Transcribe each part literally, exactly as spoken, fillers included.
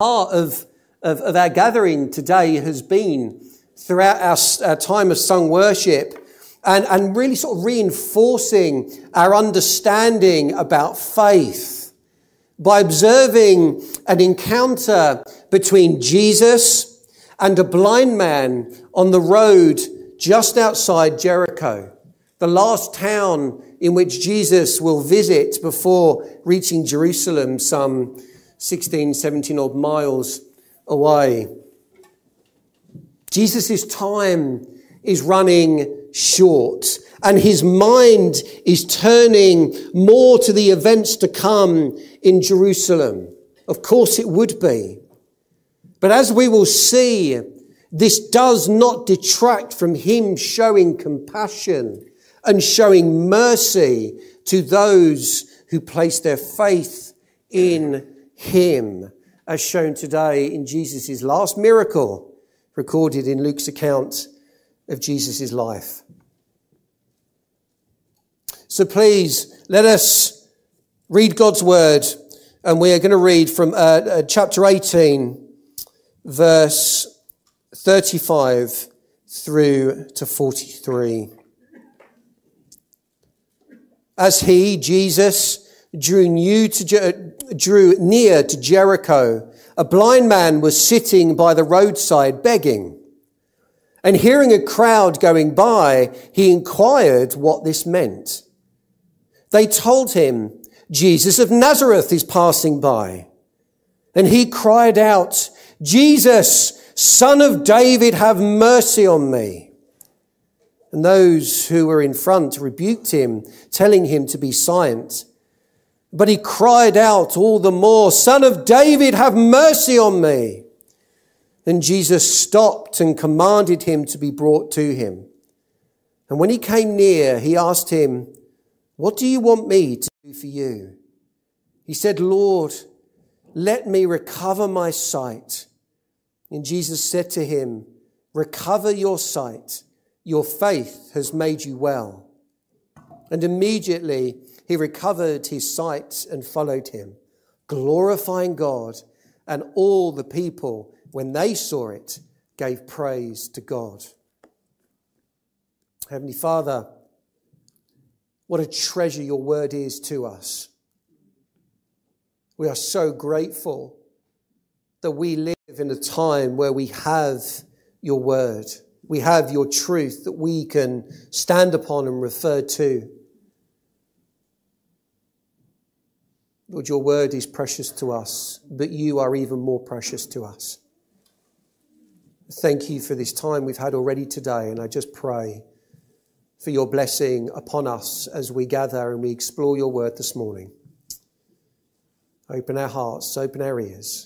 part of, of, of our gathering today has been throughout our, our time of sung worship and, and really sort of reinforcing our understanding about faith by observing an encounter between Jesus and a blind man on the road just outside Jericho, the last town in which Jesus will visit before reaching Jerusalem some sixteen, seventeen odd miles away. Jesus' time is running short and his mind is turning more to the events to come in Jerusalem. Of course it would be. But as we will see, this does not detract from him showing compassion and showing mercy to those who place their faith in him, as shown today in Jesus' last miracle recorded in Luke's account of Jesus' life. So please, let us read God's word, and we are going to read from uh, uh, chapter eighteen, verse thirty-five through to forty-three. As he, Jesus, drew, new to Je- drew near to Jericho, a blind man was sitting by the roadside begging. And hearing a crowd going by, he inquired what this meant. They told him, Jesus of Nazareth is passing by. And he cried out, Jesus, Son of David, have mercy on me. And those who were in front rebuked him, telling him to be silent. But he cried out all the more, Son of David, have mercy on me. Then Jesus stopped and commanded him to be brought to him. And when he came near, he asked him, what do you want me to do for you? He said, Lord, let me recover my sight. And Jesus said to him, recover your sight. Your faith has made you well. And immediately he recovered his sight and followed him, glorifying God. And all the people, when they saw it, gave praise to God. Heavenly Father, what a treasure your word is to us. We are so grateful that we live in a time where we have your word. We have your truth that we can stand upon and refer to. Lord, your word is precious to us, but you are even more precious to us. Thank you for this time we've had already today, and I just pray for your blessing upon us as we gather and we explore your word this morning. Open our hearts, open our ears.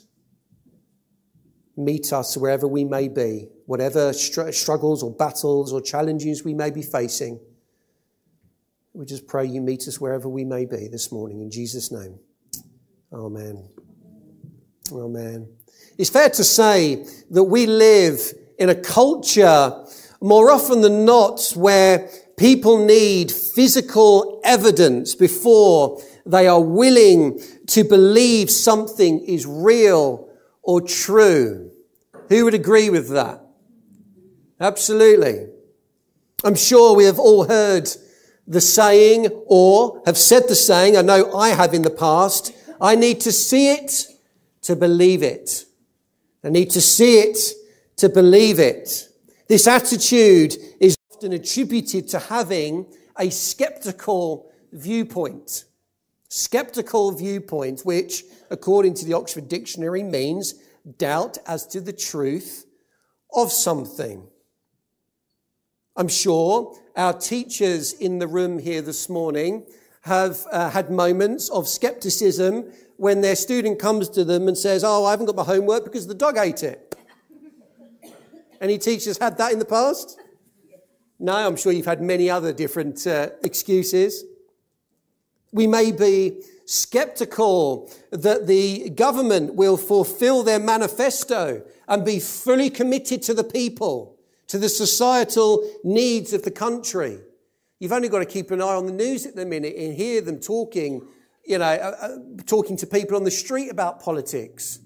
Meet us wherever we may be, whatever str- struggles or battles or challenges we may be facing. We just pray you meet us wherever we may be this morning. In Jesus' name, amen. Amen. It's fair to say that we live in a culture more often than not where people need physical evidence before they are willing to believe something is real or true. Who would agree with that? Absolutely. I'm sure we have all heard the saying or have said the saying, I know I have in the past, I need to see it to believe it. I need to see it to believe it. This attitude is often attributed to having a skeptical viewpoint. Skeptical viewpoint, which, according to the Oxford Dictionary, means doubt as to the truth of something. I'm sure our teachers in the room here this morning have uh, had moments of skepticism when their student comes to them and says, oh, I haven't got my homework because the dog ate it. Any teachers had that in the past? No, I'm sure you've had many other different uh, excuses. We may be skeptical that the government will fulfill their manifesto and be fully committed to the people, to the societal needs of the country. You've only got to keep an eye on the news at the minute and hear them talking, you know, uh, uh, talking to people on the street about politics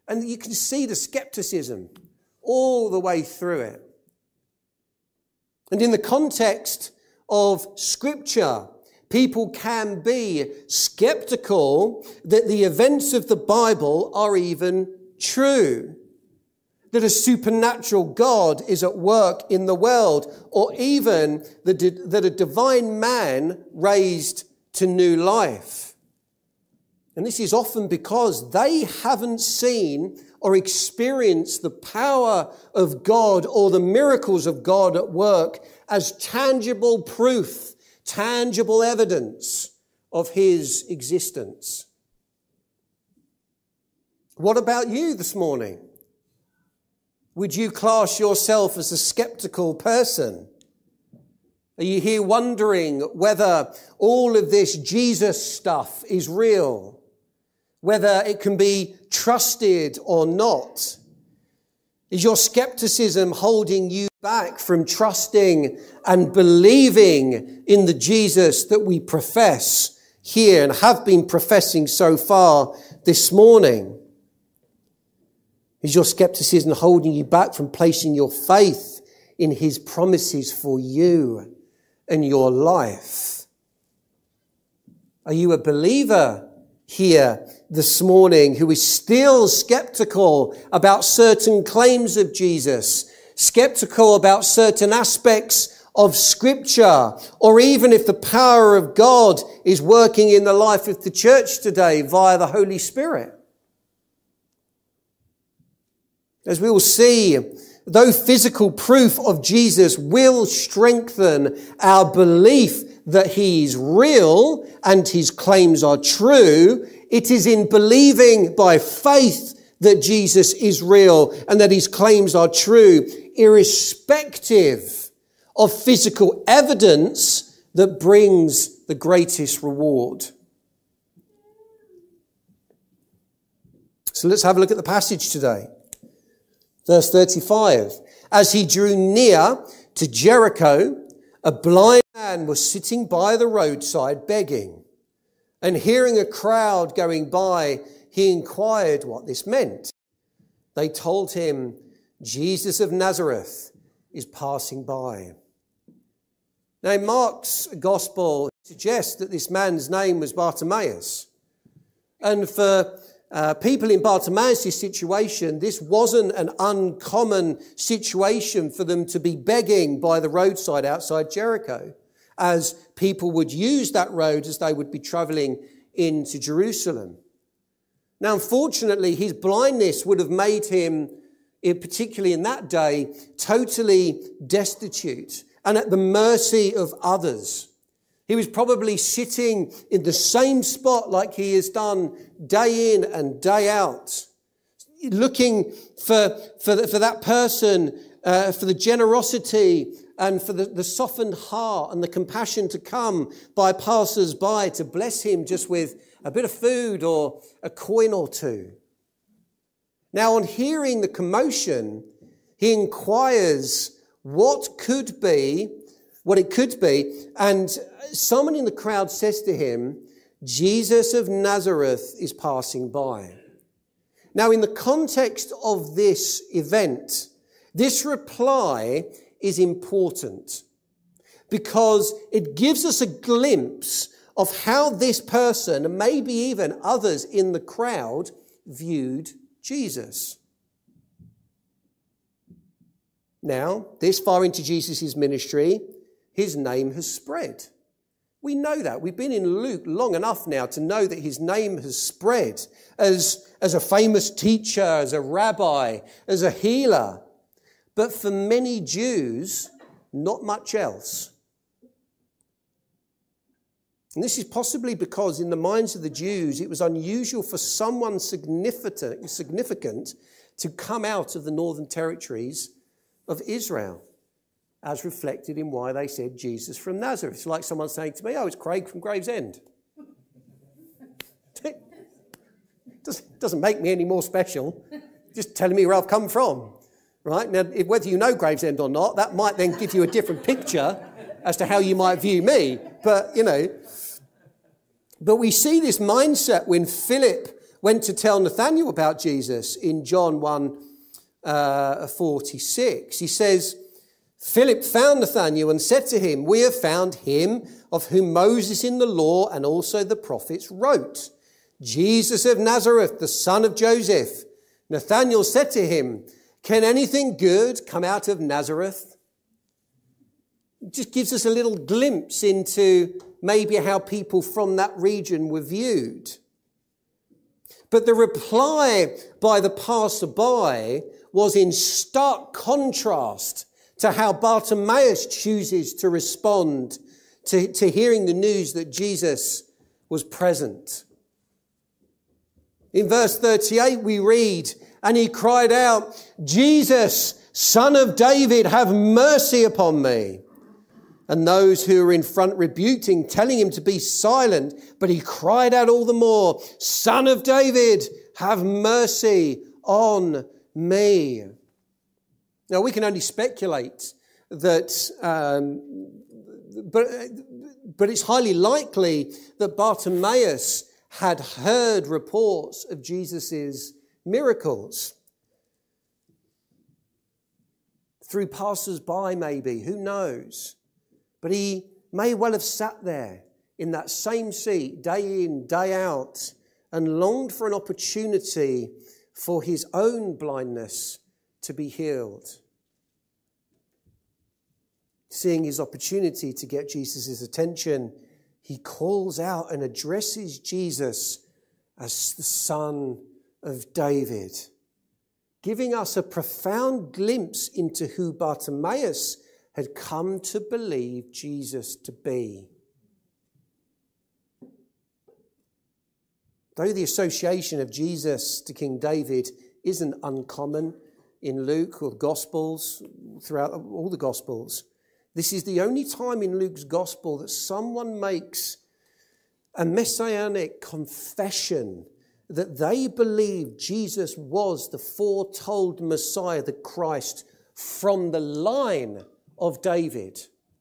And you can see the skepticism all the way through it. And in the context of Scripture, people can be skeptical that the events of the Bible are even true, that a supernatural God is at work in the world, or even that a divine man raised to new life. And this is often because they haven't seen or experienced the power of God or the miracles of God at work as tangible proof, tangible evidence of his existence. What about you this morning? Would you class yourself as a skeptical person? Are you here wondering whether all of this Jesus stuff is real? Whether it can be trusted or not? Is your skepticism holding you back from trusting and believing in the Jesus that we profess here and have been professing so far this morning? Is your skepticism holding you back from placing your faith in his promises for you and your life? Are you a believer here this morning who is still skeptical about certain claims of Jesus, skeptical about certain aspects of Scripture, or even if the power of God is working in the life of the church today via the Holy Spirit? As we will see, though physical proof of Jesus will strengthen our belief that he is real and his claims are true, it is in believing by faith that Jesus is real and that his claims are true, irrespective of physical evidence, that brings the greatest reward. So let's have a look at the passage today. Verse thirty-five. As he drew near to Jericho, a blind man was sitting by the roadside begging. And hearing a crowd going by, he inquired what this meant. They told him, Jesus of Nazareth is passing by. Now, Mark's gospel suggests that this man's name was Bartimaeus. And for uh, people in Bartimaeus' situation, this wasn't an uncommon situation for them to be begging by the roadside outside Jericho, as people would use that road as they would be travelling into Jerusalem. Now, unfortunately, his blindness would have made him, particularly in that day, totally destitute and at the mercy of others. He was probably sitting in the same spot like he has done day in and day out, looking for, for, for that person, uh, for the generosity and for the, the softened heart and the compassion to come by passers-by to bless him just with a bit of food or a coin or two. Now, on hearing the commotion, he inquires what could be, what it could be, and someone in the crowd says to him, Jesus of Nazareth is passing by. Now, in the context of this event, this reply is important because it gives us a glimpse of how this person, and maybe even others in the crowd, viewed Jesus. Now, this far into Jesus' ministry, his name has spread. We know that. We've been in Luke long enough now to know that his name has spread as, as a famous teacher, as a rabbi, as a healer. But for many Jews, not much else. And this is possibly because in the minds of the Jews, it was unusual for someone significant, significant to come out of the northern territories of Israel, as reflected in why they said Jesus from Nazareth. It's like someone saying to me, oh, it's Craig from Gravesend. It doesn't make me any more special, just telling me where I've come from. Right? Now, if, whether you know Gravesend or not, that might then give you a different picture as to how you might view me. But, you know, but we see this mindset when Philip went to tell Nathanael about Jesus in John one uh, forty-six. He says, Philip found Nathanael and said to him, we have found him of whom Moses in the law and also the prophets wrote, Jesus of Nazareth, the son of Joseph. Nathanael said to him, can anything good come out of Nazareth? It just gives us a little glimpse into maybe how people from that region were viewed. But the reply by the passerby was in stark contrast to how Bartimaeus chooses to respond to, to hearing the news that Jesus was present. In verse thirty-eight we read, and he cried out, Jesus, son of David, have mercy upon me. And those who were in front rebuked him, telling him to be silent. But he cried out all the more, Son of David, have mercy on me. Now, we can only speculate that, um, but, but it's highly likely that Bartimaeus had heard reports of Jesus' miracles. Through passers-by, maybe, who knows? But he may well have sat there in that same seat day in, day out and longed for an opportunity for his own blindness to be healed. Seeing his opportunity to get Jesus' attention, he calls out and addresses Jesus as the Son of David, giving us a profound glimpse into who Bartimaeus had come to believe Jesus to be. Though the association of Jesus to King David isn't uncommon in Luke or the Gospels, throughout all the Gospels, this is the only time in Luke's Gospel that someone makes a messianic confession that they believe Jesus was the foretold Messiah, the Christ, from the line of David.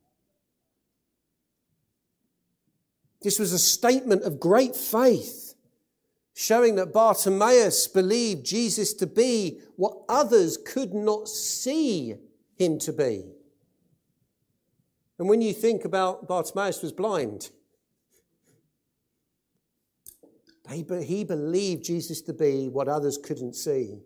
This was a statement of great faith, showing that Bartimaeus believed Jesus to be what others could not see him to be. And when you think about Bartimaeus was blind, he believed Jesus to be what others couldn't see.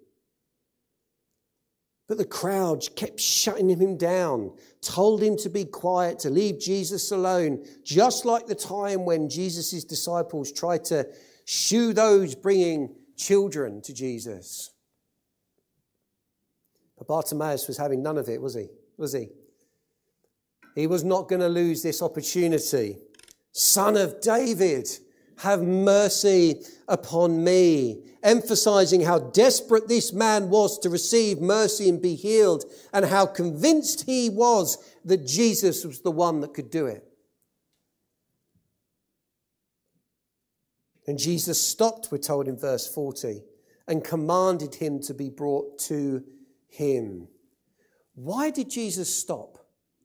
But the crowd kept shutting him down, told him to be quiet, to leave Jesus alone, just like the time when Jesus' disciples tried to shoo those bringing children to Jesus. But Bartimaeus was having none of it, was he? Was he? He was not going to lose this opportunity. Son of David, have mercy upon me. Emphasizing how desperate this man was to receive mercy and be healed, and how convinced he was that Jesus was the one that could do it. And Jesus stopped, we're told in verse forty, and commanded him to be brought to him. Why did Jesus stop?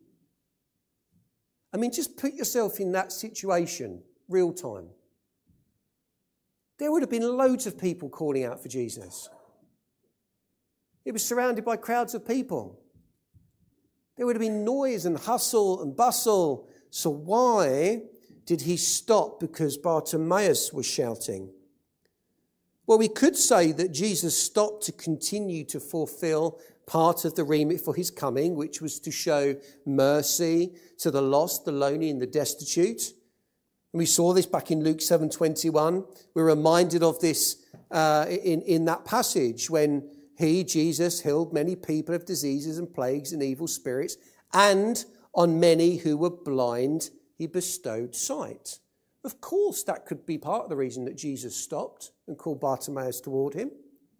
I mean, just put yourself in that situation, real time. There would have been loads of people calling out for Jesus. It was surrounded by crowds of people. There would have been noise and hustle and bustle. So why did he stop because Bartimaeus was shouting? Well, we could say that Jesus stopped to continue to fulfill part of the remit for his coming, which was to show mercy to the lost, the lonely, and the destitute. And we saw this back in Luke seven twenty-one. We're reminded of this uh, in, in that passage when he, Jesus, healed many people of diseases and plagues and evil spirits, and on many who were blind he bestowed sight. Of course, that could be part of the reason that Jesus stopped and called Bartimaeus toward him.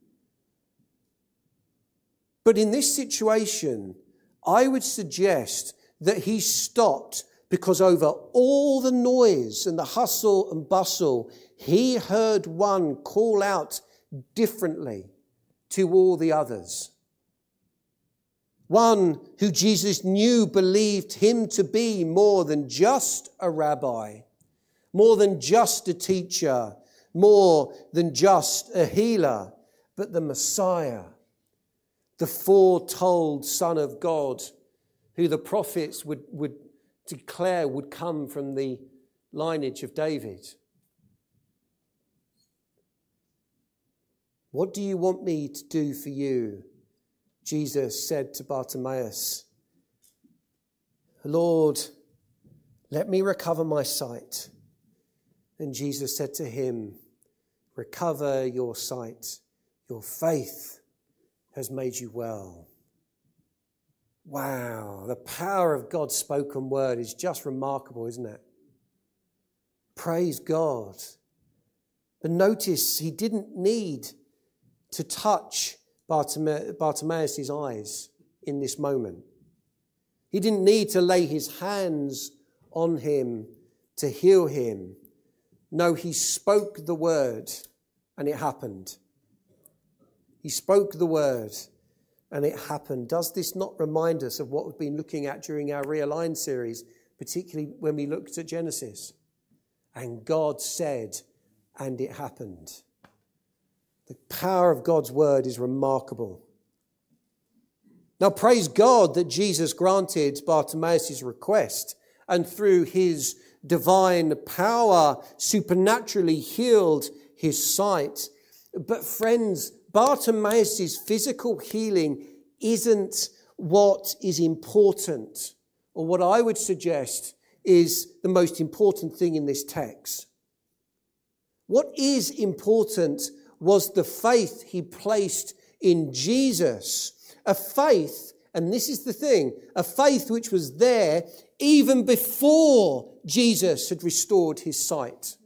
But in this situation, I would suggest that he stopped because over all the noise and the hustle and bustle, he heard one call out differently to all the others. One who Jesus knew believed him to be more than just a rabbi, more than just a teacher, more than just a healer, but the Messiah, the foretold Son of God, who the prophets would, would declare would come from the lineage of David. What do you want me to do for you? Jesus said to Bartimaeus. Lord, let me recover my sight. And Jesus said to him, recover your sight. Your faith has made you well. Wow, the power of God's spoken word is just remarkable, isn't it? Praise God. But notice he didn't need to touch Bartima- Bartimaeus' eyes in this moment. He didn't need to lay his hands on him to heal him. No, he spoke the word and it happened. He spoke the word and it happened. Does this not remind us of what we've been looking at during our Realigned series, particularly when we looked at Genesis? And God said, and it happened. The power of God's word is remarkable. Now, praise God that Jesus granted Bartimaeus' request and through his divine power supernaturally healed his sight. But friends, Bartimaeus' physical healing isn't what is important, or what I would suggest is the most important thing in this text. What is important was the faith he placed in Jesus. A faith, and this is the thing, a faith which was there even before Jesus had restored his sight.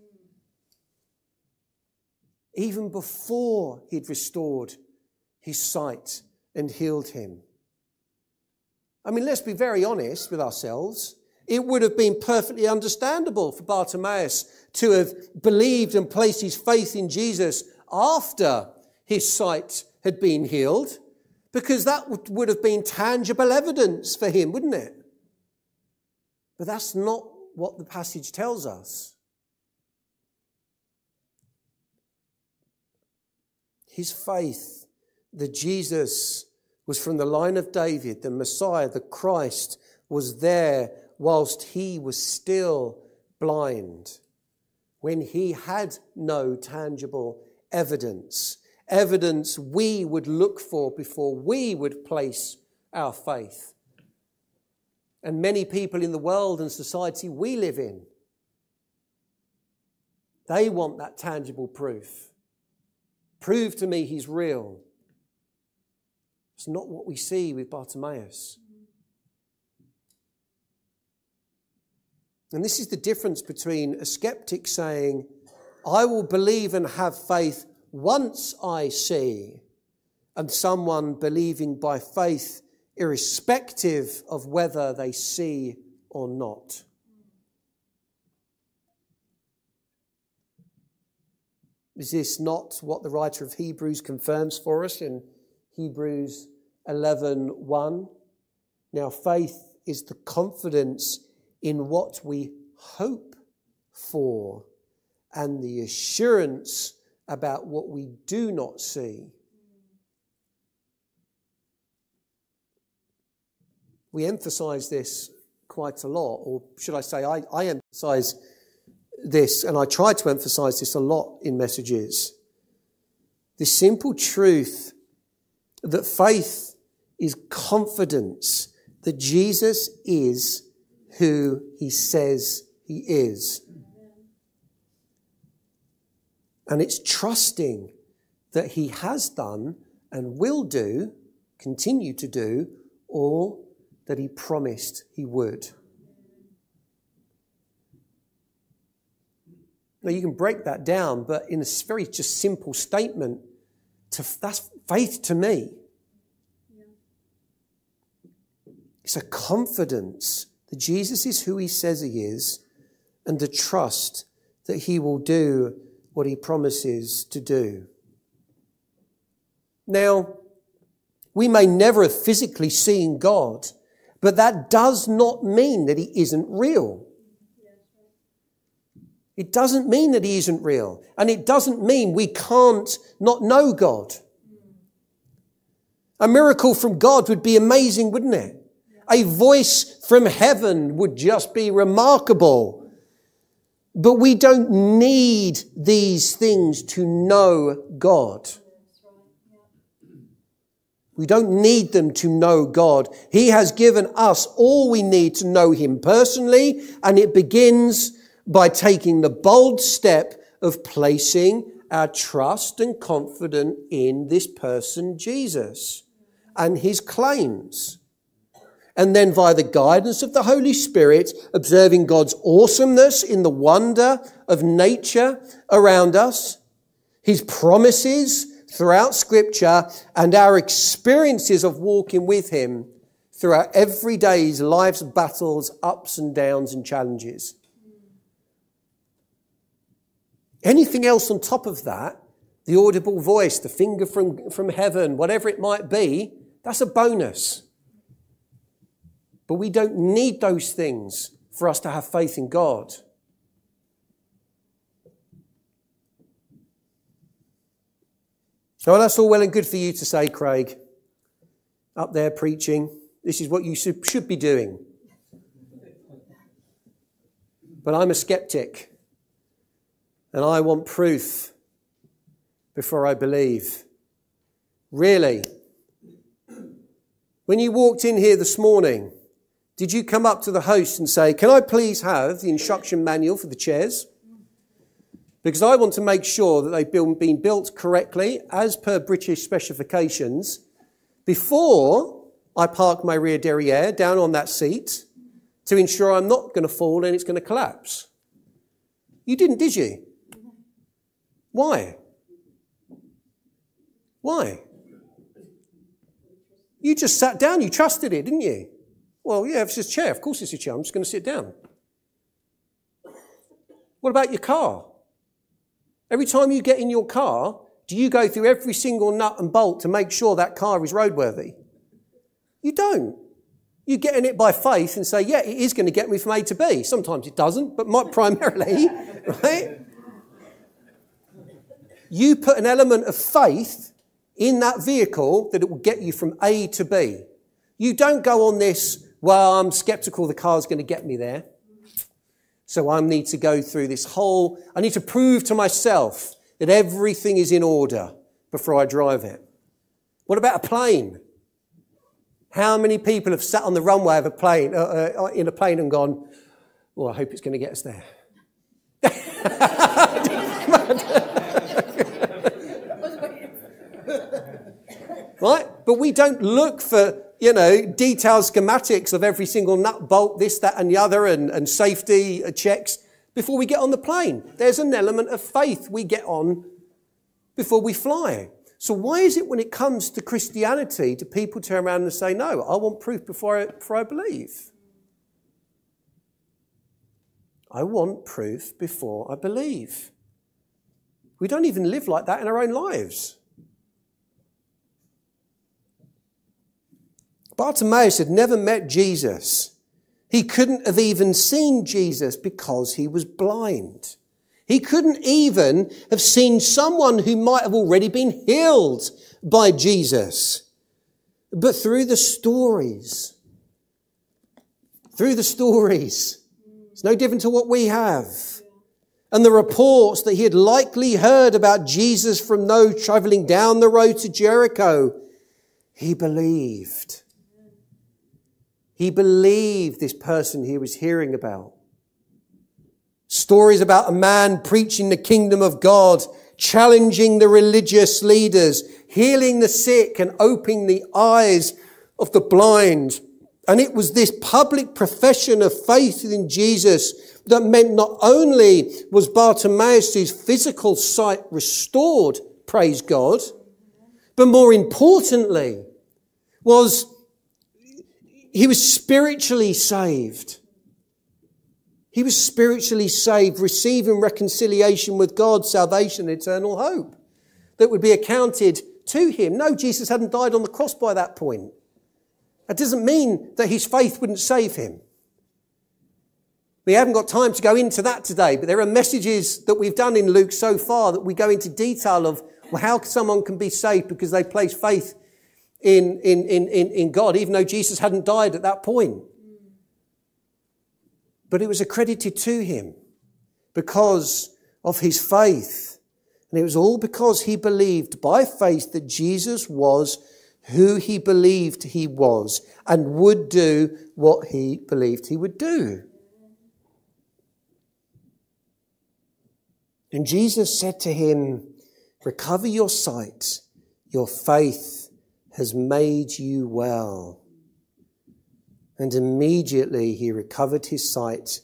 Even before he'd restored his sight and healed him. I mean, let's be very honest with ourselves. It would have been perfectly understandable for Bartimaeus to have believed and placed his faith in Jesus after his sight had been healed, because that would have been tangible evidence for him, wouldn't it? But that's not what the passage tells us. His faith that Jesus was from the line of David, the Messiah, the Christ, was there whilst he was still blind, when he had no tangible evidence, evidence we would look for before we would place our faith. And many people in the world and society we live in, they want that tangible proof. Prove to me he's real. It's not what we see with Bartimaeus. And this is the difference between a skeptic saying, I will believe and have faith once I see, and someone believing by faith irrespective of whether they see or not. Is this not what the writer of Hebrews confirms for us in Hebrews eleven one? Now faith is the confidence in what we hope for and the assurance about what we do not see. We emphasize this quite a lot, or should I say I, I emphasize this, and I try to emphasize this a lot in messages. The simple truth that faith is confidence that Jesus is who he says he is. And it's trusting that he has done and will do, continue to do, all that he promised he would. Now you can break that down, but in a very just simple statement, to, that's faith to me. Yeah. It's a confidence that Jesus is who he says he is, and the trust that he will do what he promises to do. Now, we may never have physically seen God, but that does not mean that he isn't real. It doesn't mean that he isn't real. And it doesn't mean we can't not know God. A miracle from God would be amazing, wouldn't it? A voice from heaven would just be remarkable. But we don't need these things to know God. We don't need them to know God. He has given us all we need to know him personally, and it begins by taking the bold step of placing our trust and confidence in this person, Jesus, and his claims. And then via the guidance of the Holy Spirit, observing God's awesomeness in the wonder of nature around us, his promises throughout Scripture, and our experiences of walking with him through our everyday life's battles, ups and downs and challenges. Anything else on top of that, the audible voice, the finger from, from heaven, whatever it might be, that's a bonus. But we don't need those things for us to have faith in God. So that's all well and good for you to say, Craig, up there preaching. This is what you should, should be doing. But I'm a skeptic. And I want proof before I believe. Really? When you walked in here this morning, did you come up to the host and say, can I please have the instruction manual for the chairs? Because I want to make sure that they've been built correctly as per British specifications before I park my rear derriere down on that seat to ensure I'm not going to fall and it's going to collapse. You didn't, did you? Why? Why? You just sat down, you trusted it, didn't you? Well, yeah, if it's a chair, of course it's a chair, I'm just going to sit down. What about your car? Every time you get in your car, do you go through every single nut and bolt to make sure that car is roadworthy? You don't. You get in it by faith and say, yeah, it is going to get me from A to B. Sometimes it doesn't, but not primarily, right? You put an element of faith in that vehicle that it will get you from A to B. You don't go on this, well, I'm skeptical the car's going to get me there. So I need to go through this whole, I need to prove to myself that everything is in order before I drive it. What about a plane? How many people have sat on the runway of a plane, uh, uh, in a plane and gone, oh, I hope it's going to get us there. Right? But we don't look for, you know, detailed schematics of every single nut, bolt, this, that, and the other, and, and safety checks before we get on the plane. There's an element of faith we get on before we fly. So why is it when it comes to Christianity, do people turn around and say, no, I want proof before I, before I believe? I want proof before I believe. We don't even live like that in our own lives. Bartimaeus had never met Jesus. He couldn't have even seen Jesus because he was blind. He couldn't even have seen someone who might have already been healed by Jesus. But through the stories, through the stories, it's no different to what we have. And the reports that he had likely heard about Jesus from those traveling down the road to Jericho, he believed. He believed this person he was hearing about. Stories about a man preaching the kingdom of God, challenging the religious leaders, healing the sick and opening the eyes of the blind. And it was this public profession of faith in Jesus that meant not only was Bartimaeus' physical sight restored, praise God, but more importantly was he was spiritually saved. He was spiritually saved, receiving reconciliation with God, salvation, and eternal hope that would be accounted to him. No, Jesus hadn't died on the cross by that point. That doesn't mean that his faith wouldn't save him. We haven't got time to go into that today, but there are messages that we've done in Luke so far that we go into detail of well, how someone can be saved because they place faith in, in, in, in, in God, even though Jesus hadn't died at that point. But it was accredited to him because of his faith. And it was all because he believed by faith that Jesus was who he believed he was and would do what he believed he would do. And Jesus said to him, recover your sight. Your faith has made you well. And immediately he recovered his sight.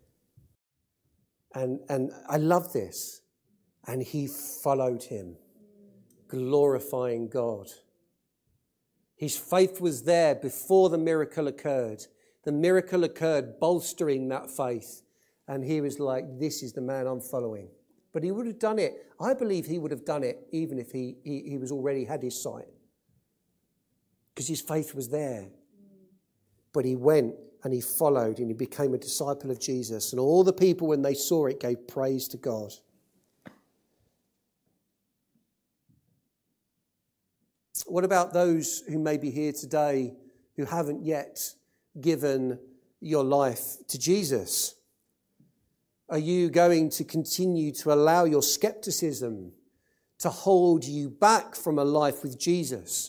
And, and I love this. And he followed him, glorifying God. His faith was there before the miracle occurred. The miracle occurred bolstering that faith. And he was like, this is the man I'm following. But he would have done it. I believe he would have done it even if he, he, he was already had his sight. Because his faith was there. But he went and he followed and he became a disciple of Jesus. And all the people, when they saw it, gave praise to God. What about those who may be here today who haven't yet given your life to Jesus? Are you going to continue to allow your skepticism to hold you back from a life with Jesus?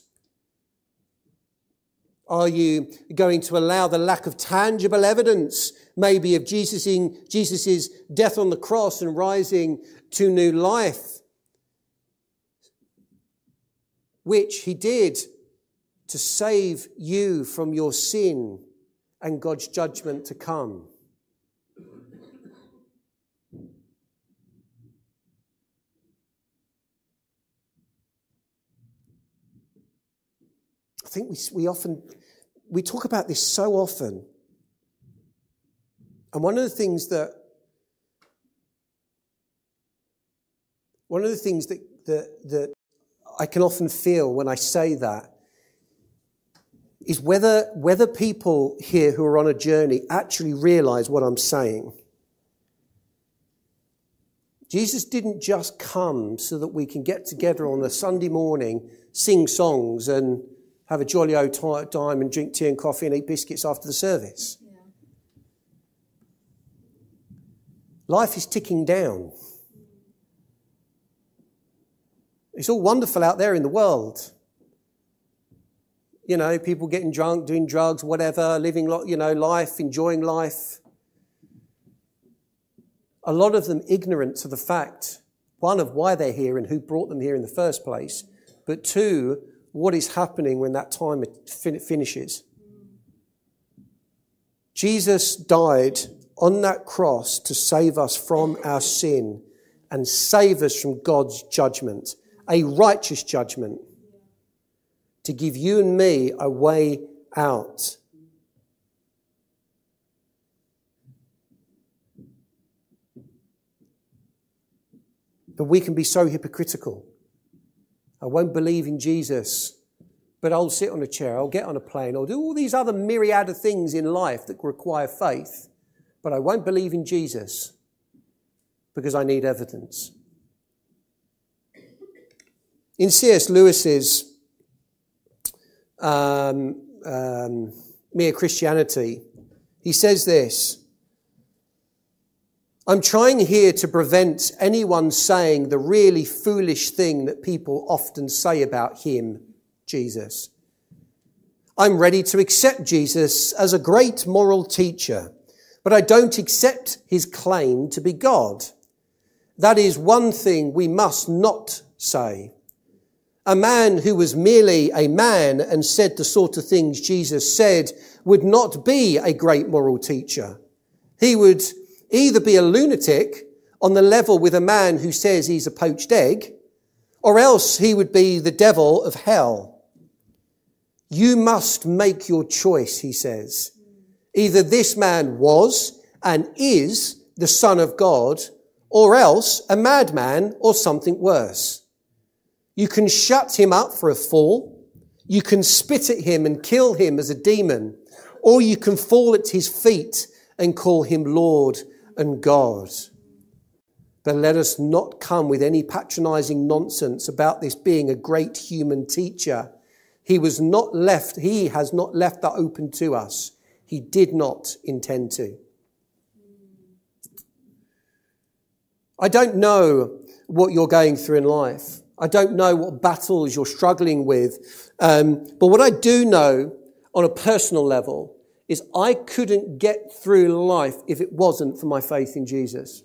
Are you going to allow the lack of tangible evidence, maybe of Jesus' Jesus's death on the cross and rising to new life, which he did to save you from your sin and God's judgment to come? I think we, we often, we talk about this so often. And one of the things that, one of the things that, that, that I can often feel when I say that is whether, whether people here who are on a journey actually realize what I'm saying. Jesus didn't just come so that we can get together on a Sunday morning, sing songs and have a jolly old time and drink tea and coffee and eat biscuits after the service. Yeah. Life is ticking down. It's all wonderful out there in the world. You know, people getting drunk, doing drugs, whatever, living, you know, life, enjoying life. A lot of them ignorant to the fact, one, of why they're here and who brought them here in the first place, but two, what is happening when that time fin- finishes. Jesus died on that cross to save us from our sin and save us from God's judgment, a righteous judgment, to give you and me a way out. But we can be so hypocritical. I won't believe in Jesus, but I'll sit on a chair, I'll get on a plane, I'll do all these other myriad of things in life that require faith, but I won't believe in Jesus because I need evidence. In C S Lewis's um, um, Mere Christianity, he says this: I'm trying here to prevent anyone saying the really foolish thing that people often say about him, Jesus. I'm ready to accept Jesus as a great moral teacher, but I don't accept his claim to be God. That is one thing we must not say. A man who was merely a man and said the sort of things Jesus said would not be a great moral teacher. He would either be a lunatic on the level with a man who says he's a poached egg, or else he would be the devil of hell. You must make your choice, he says. Either this man was and is the Son of God, or else a madman or something worse. You can shut him up for a fool. You can spit at him and kill him as a demon, or you can fall at his feet and call him Lord and God. But let us not come with any patronizing nonsense about this being a great human teacher. He was not left, he has not left that open to us. He did not intend to. I don't know what you're going through in life. I don't know what battles you're struggling with. Um, but what I do know on a personal level is I couldn't get through life if it wasn't for my faith in Jesus.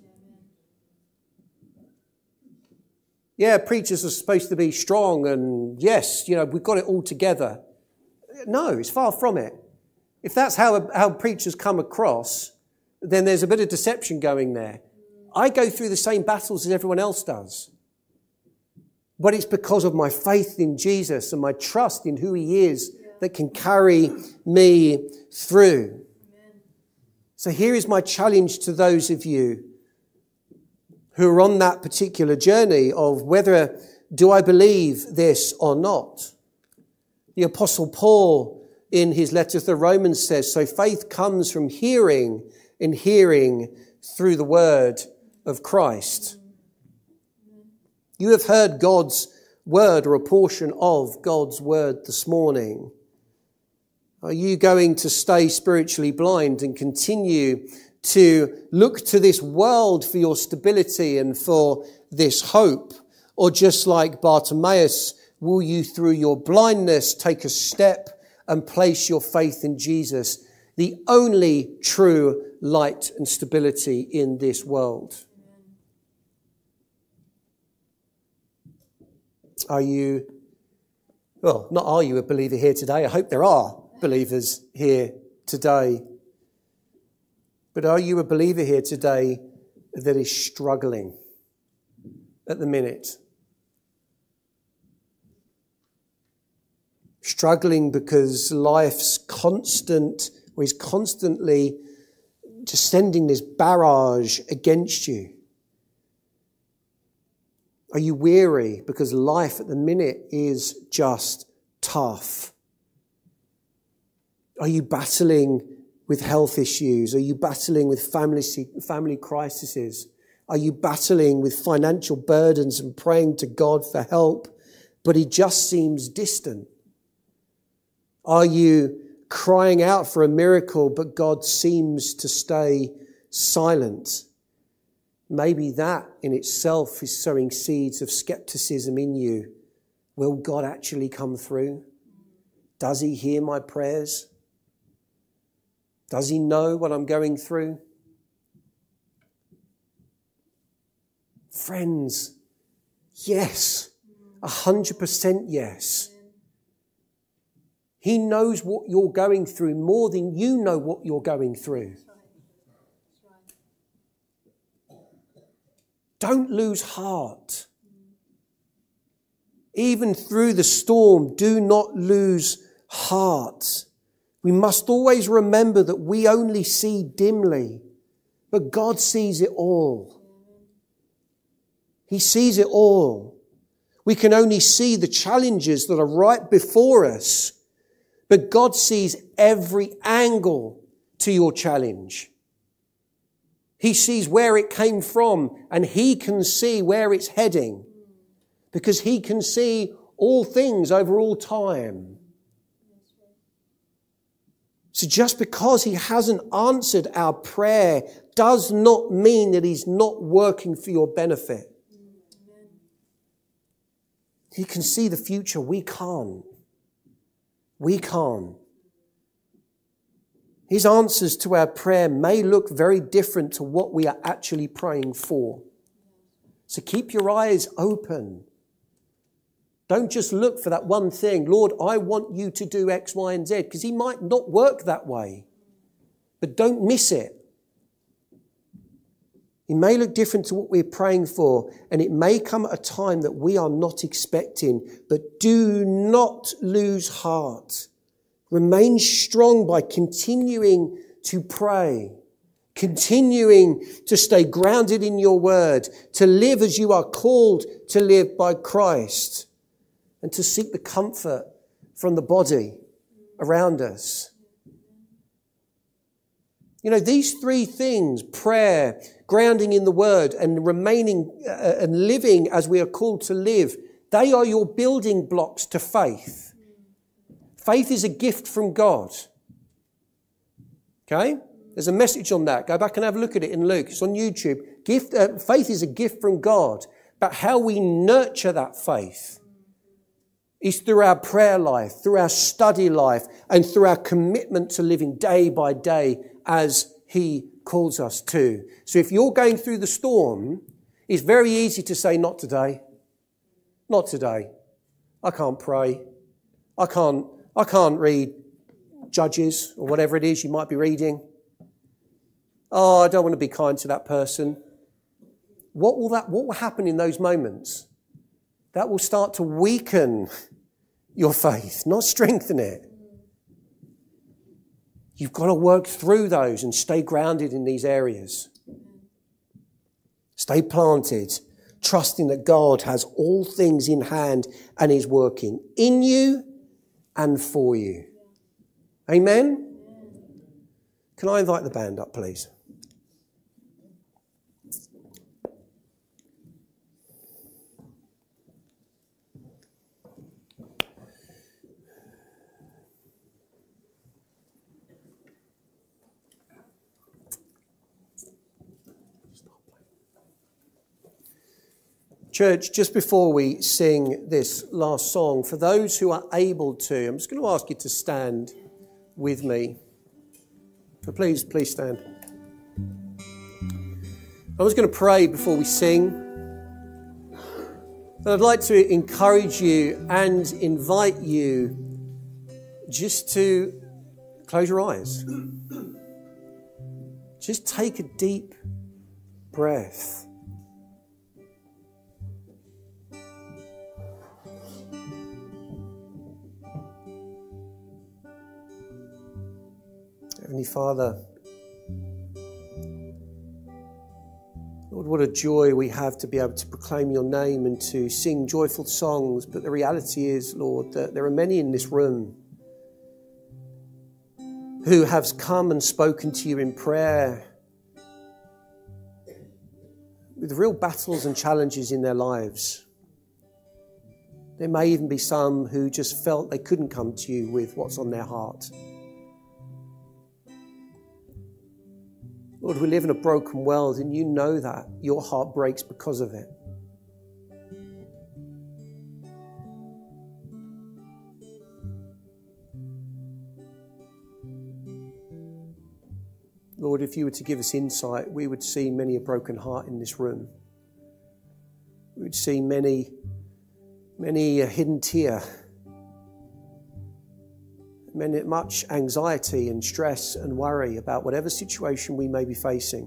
Yeah, preachers are supposed to be strong and yes, you know, we've got it all together. No, it's far from it. If that's how, how preachers come across, then there's a bit of deception going there. I go through the same battles as everyone else does. But it's because of my faith in Jesus and my trust in who he is that can carry me through. So here is my challenge to those of you who are on that particular journey of whether do I believe this or not. The Apostle Paul in his letter to the Romans says, so faith comes from hearing and hearing through the word of Christ. You have heard God's word or a portion of God's word this morning. Are you going to stay spiritually blind and continue to look to this world for your stability and for this hope? Or just like Bartimaeus, will you through your blindness take a step and place your faith in Jesus, the only true light and stability in this world? Are you, well, not are you a believer here today? I hope there are believers here today. But are you a believer here today that is struggling at the minute? Struggling because life's constant, or is constantly just sending this barrage against you. Are you weary because life at the minute is just tough? Are you battling with health issues? Are you battling with family, family crises? Are you battling with financial burdens and praying to God for help, but he just seems distant? Are you crying out for a miracle, but God seems to stay silent? Maybe that in itself is sowing seeds of skepticism in you. Will God actually come through? Does he hear my prayers? Does he know what I'm going through? Friends, yes, a hundred percent yes. He knows what you're going through more than you know what you're going through. Don't lose heart. Even through the storm, do not lose heart. We must always remember that we only see dimly, but God sees it all. He sees it all. We can only see the challenges that are right before us, but God sees every angle to your challenge. He sees where it came from, and he can see where it's heading, because he can see all things over all time. So just because he hasn't answered our prayer does not mean that he's not working for your benefit. He can see the future. We can't. We can't. His answers to our prayer may look very different to what we are actually praying for. So keep your eyes open. Don't just look for that one thing. Lord, I want you to do X, Y, and Z, because he might not work that way. But don't miss it. It may look different to what we're praying for, and it may come at a time that we are not expecting. But do not lose heart. Remain strong by continuing to pray, continuing to stay grounded in your word, to live as you are called to live by Christ, and to seek the comfort from the body around us. You know, these three things, prayer, grounding in the word, and remaining uh, and living as we are called to live, they are your building blocks to faith. Faith is a gift from God. Okay? There's a message on that. Go back and have a look at it in Luke. It's on YouTube. Gift, uh, faith is a gift from God. But how we nurture that faith is through our prayer life, through our study life, and through our commitment to living day by day as he calls us to. So if you're going through the storm, it's very easy to say, not today. Not today. I can't pray. I can't, I can't read Judges or whatever it is you might be reading. Oh, I don't want to be kind to that person. What will that, what will happen in those moments? That will start to weaken your faith, not strengthen it. You've got to work through those and stay grounded in these areas. Stay planted, trusting that God has all things in hand and is working in you and for you. Amen? Can I invite the band up, please? Church, just before we sing this last song, for those who are able to, I'm just going to ask you to stand with me. So please, please stand. I was going to pray before we sing. And I'd like to encourage you and invite you just to close your eyes. Just take a deep breath. Heavenly Father, Lord, what a joy we have to be able to proclaim your name and to sing joyful songs. But the reality is, Lord, that there are many in this room who have come and spoken to you in prayer with real battles and challenges in their lives. There may even be some who just felt they couldn't come to you with what's on their heart. Lord, we live in a broken world, and you know that. Your heart breaks because of it. Lord, if you were to give us insight, we would see many a broken heart in this room. We would see many, many a hidden tear. Many, much anxiety and stress and worry about whatever situation we may be facing.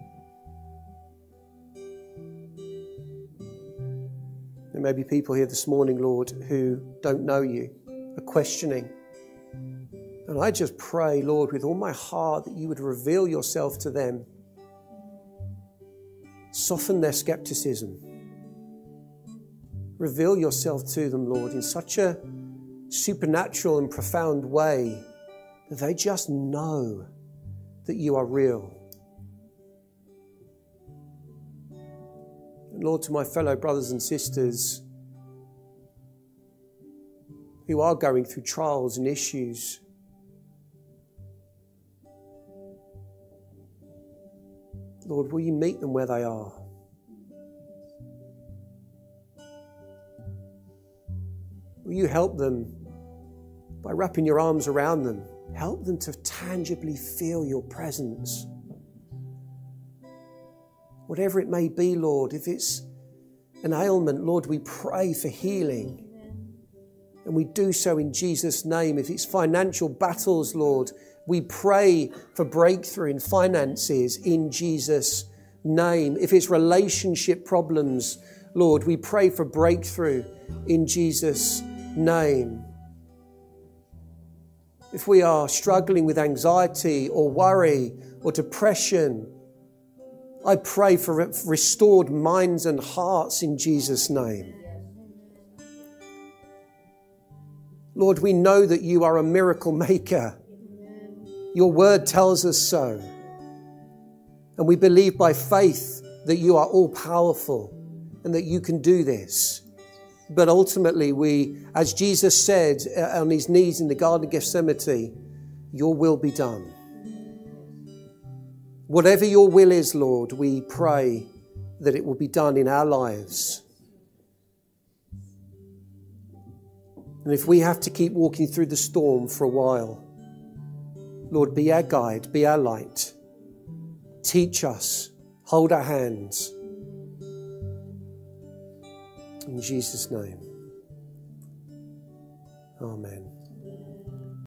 There may be people here this morning, Lord, who don't know you, are questioning. And I just pray, Lord, with all my heart that you would reveal yourself to them. Soften their skepticism. Reveal yourself to them, Lord, in such a supernatural and profound way that they just know that you are real. And Lord, to my fellow brothers and sisters who are going through trials and issues, Lord, will you meet them where they are? Will you help them by wrapping your arms around them? Help them to tangibly feel your presence. Whatever it may be, Lord, if it's an ailment, Lord, we pray for healing. And we do so in Jesus' name. If it's financial battles, Lord, we pray for breakthrough in finances in Jesus' name. If it's relationship problems, Lord, we pray for breakthrough in Jesus' name. If we are struggling with anxiety or worry or depression, I pray for restored minds and hearts in Jesus' name. Lord, we know that you are a miracle maker. Your word tells us so. And we believe by faith that you are all powerful and that you can do this. But ultimately, we, as Jesus said on his knees in the Garden of Gethsemane, your will be done. Whatever your will is, Lord, we pray that it will be done in our lives. And if we have to keep walking through the storm for a while, Lord, be our guide, be our light. Teach us, hold our hands. In Jesus' name, amen.